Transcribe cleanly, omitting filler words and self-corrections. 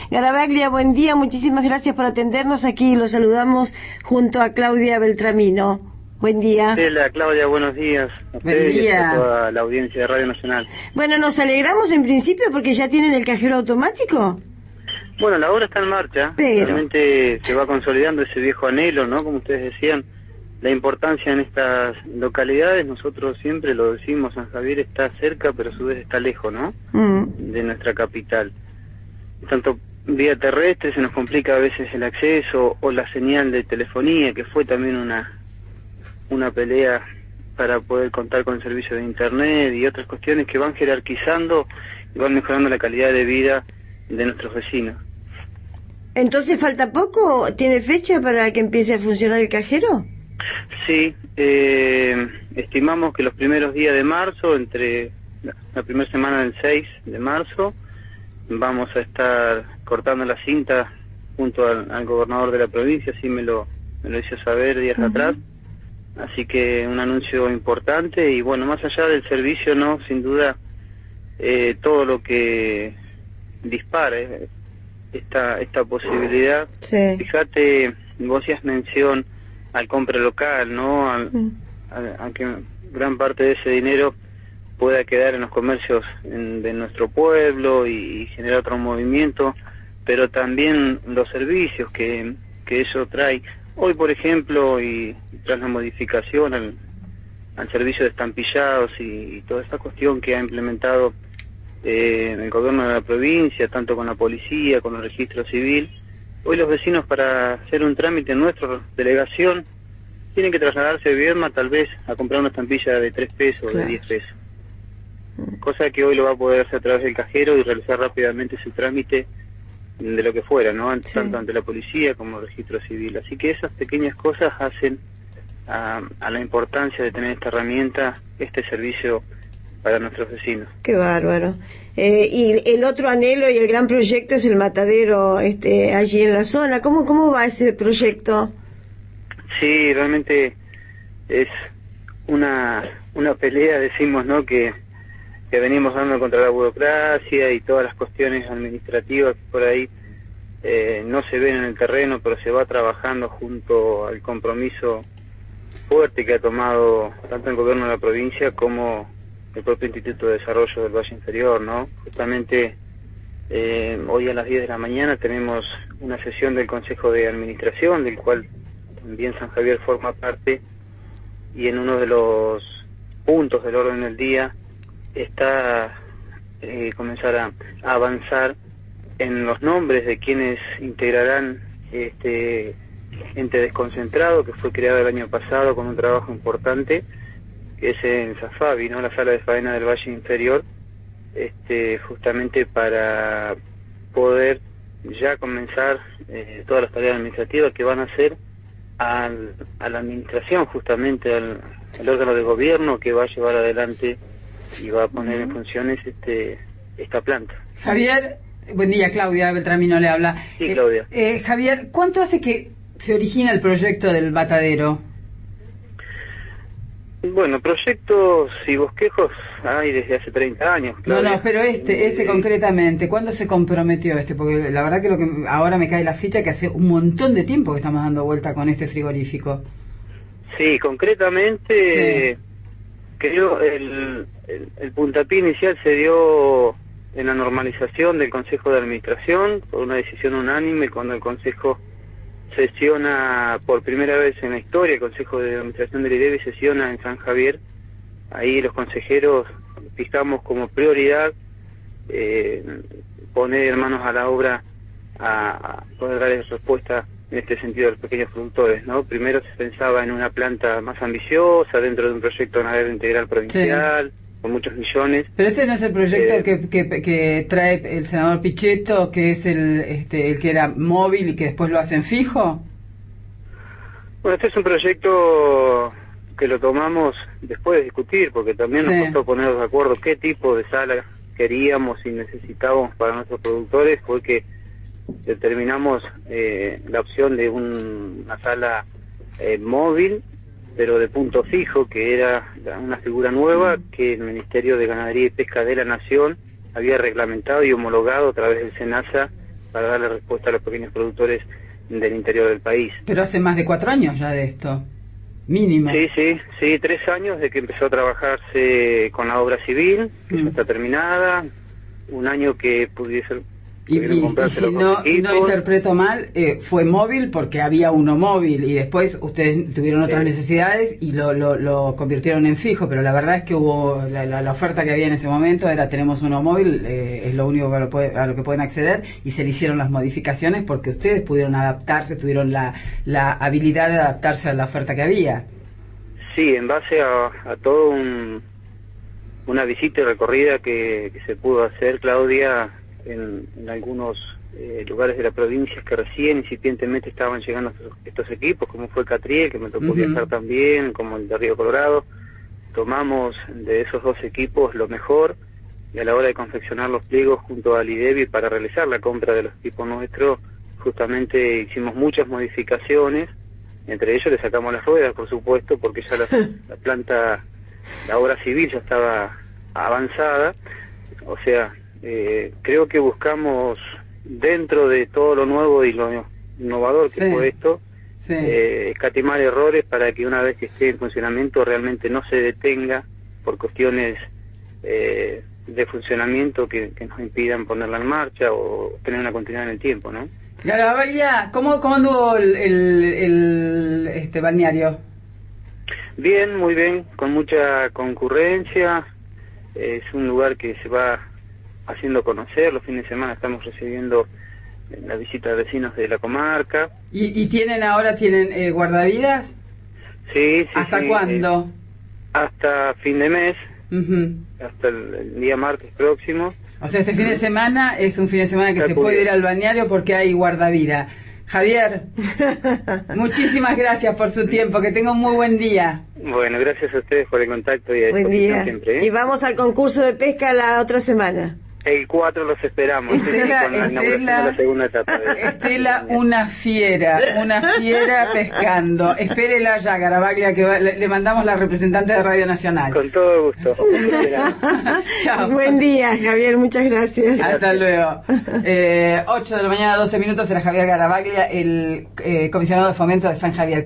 Garabaglia, buen día, muchísimas gracias por atendernos. Aquí los saludamos junto a Claudia Beltramino. Buen día. Hola Claudia, buenos días a ustedes y a toda la audiencia de Radio Nacional. Bueno, nos alegramos en principio porque ya tienen el cajero automático. Bueno, la obra está en marcha, pero realmente se va consolidando ese viejo anhelo, ¿no? Como ustedes decían, la importancia en estas localidades, nosotros siempre lo decimos, San Javier está cerca, pero a su vez está lejos, ¿no? De nuestra capital. Tanto vía terrestre se nos complica a veces el acceso, o la señal de telefonía, que fue también una pelea para poder contar con el servicio de internet y otras cuestiones que van jerarquizando y van mejorando la calidad de vida de nuestros vecinos. Entonces, ¿falta poco? ¿Tiene fecha para que empiece a funcionar el cajero? Sí, estimamos que los primeros días de marzo, entre la primera semana del 6 de marzo, vamos a estar cortando la cinta junto al gobernador de la provincia, así me lo hizo saber días atrás. Así que un anuncio importante y bueno, más allá del servicio, no, sin duda, todo lo que dispare esta posibilidad. Sí. Fíjate, vos hacías mención al compra local, ¿no? A que gran parte de ese dinero pueda quedar en los comercios de nuestro pueblo y generar otro movimiento, pero también los servicios que eso trae. Hoy, por ejemplo, y tras la modificación al servicio de estampillados y toda esta cuestión que ha implementado el gobierno de la provincia, tanto con la policía, con el registro civil, hoy los vecinos para hacer un trámite en nuestra delegación tienen que trasladarse de Viedma tal vez a comprar una estampilla de 3 pesos o de 10 pesos. Cosa que hoy lo va a poder hacer a través del cajero y realizar rápidamente su trámite de lo que fuera, ¿no? Tanto ante la policía como el registro civil. Así que esas pequeñas cosas hacen a la importancia de tener esta herramienta, este servicio para nuestros vecinos. Qué bárbaro. Y el otro anhelo y el gran proyecto es el matadero allí en la zona. ¿Cómo va ese proyecto? Sí, realmente es una pelea, decimos, ¿no? Que venimos dando contra la burocracia y todas las cuestiones administrativas que por ahí no se ven en el terreno, pero se va trabajando junto al compromiso fuerte que ha tomado tanto el gobierno de la provincia como el propio Instituto de Desarrollo del Valle Inferior, ¿no? Justamente hoy a las 10 de la mañana tenemos una sesión del Consejo de Administración, del cual también San Javier forma parte, y en uno de los puntos del orden del día está comenzar a avanzar en los nombres de quienes integrarán este ente desconcentrado que fue creado el año pasado con un trabajo importante, que es en Safavi, ¿no? La sala de faena del Valle Inferior, justamente para poder ya comenzar todas las tareas administrativas que van a hacer a la administración, justamente al órgano de gobierno que va a llevar adelante y va a poner en funciones esta planta. Javier, buen día, Claudia Beltramino le habla. Sí, Claudia. Javier, ¿cuánto hace que se origina el proyecto del matadero? Bueno, proyectos y bosquejos hay desde hace 30 años, Claudia. No, pero ese concretamente, ¿cuándo se comprometió Porque la verdad que lo que ahora me cae la ficha que hace un montón de tiempo que estamos dando vuelta con este frigorífico. Sí, concretamente, sí. Creo el puntapié inicial se dio en la normalización del Consejo de Administración por una decisión unánime cuando el Consejo sesiona por primera vez en la historia, el Consejo de Administración del IDEVE sesiona en San Javier. Ahí los consejeros fijamos como prioridad poner manos a la obra a poder dar respuesta en este sentido a los pequeños productores, ¿no? Primero se pensaba en una planta más ambiciosa dentro de un proyecto ganadero integral provincial, con muchos millones. Pero este no es el proyecto que trae el senador Pichetto, que es el que era móvil y que después lo hacen fijo. Bueno, este es un proyecto que lo tomamos después de discutir, porque también nos costó ponernos de acuerdo qué tipo de sala queríamos y necesitábamos para nuestros productores, porque determinamos la opción de una sala móvil, pero de punto fijo, que era una figura nueva que el Ministerio de Ganadería y Pesca de la Nación había reglamentado y homologado a través del SENASA para darle respuesta a los pequeños productores del interior del país. Pero hace más de 4 años ya de esto, mínimo. Sí, 3 años de que empezó a trabajarse con la obra civil, que ya está terminada, 1 año que pudieron comprarse si no interpreto mal, fue móvil porque había uno móvil y después ustedes tuvieron otras necesidades y lo convirtieron en fijo, pero la verdad es que hubo la oferta que había en ese momento era tenemos uno móvil, es lo único que a lo que pueden acceder, y se le hicieron las modificaciones porque ustedes pudieron adaptarse, tuvieron la habilidad de adaptarse a la oferta que había. Sí, en base a todo una visita y recorrida que se pudo hacer, Claudia, en algunos lugares de la provincia que recién incipientemente estaban llegando estos equipos, como fue Catriel, que me tocó viajar también, como el de Río Colorado. Tomamos de esos 2 equipos lo mejor, y a la hora de confeccionar los pliegos junto al IDEBI para realizar la compra de los equipos nuestros, justamente hicimos muchas modificaciones. Entre ellos le sacamos las ruedas, por supuesto, porque ya la planta, la obra civil ya estaba avanzada. O sea, creo que buscamos, dentro de todo lo nuevo y lo innovador que fue esto, escatimar errores para que una vez que esté en funcionamiento realmente no se detenga por cuestiones de funcionamiento que nos impidan ponerla en marcha o tener una continuidad en el tiempo, ¿no? Garabaglia, ¿cómo anduvo el balneario? Bien, muy bien, con mucha concurrencia. Es un lugar que se va haciendo conocer. Los fines de semana estamos recibiendo la visita de vecinos de la comarca. ¿Y tienen guardavidas? Sí. ¿Hasta cuándo? Hasta fin de mes, hasta el día martes próximo. O sea, este fin de semana es un fin de semana que se puede ir al balneario porque hay guardavida. Javier, muchísimas gracias por su tiempo, que tenga un muy buen día. Bueno, gracias a ustedes por el contacto y a buen día. Siempre, Y vamos al concurso de pesca la otra semana. El 4 los esperamos. La segunda etapa Estela, una fiera pescando. Espérela ya, Garabaglia, que le mandamos la representante de Radio Nacional. Con todo gusto. Chao. Buen día, Javier, muchas gracias. Hasta luego. 8 de la mañana, 12 minutos, era Javier Garabaglia, el comisionado de fomento de San Javier.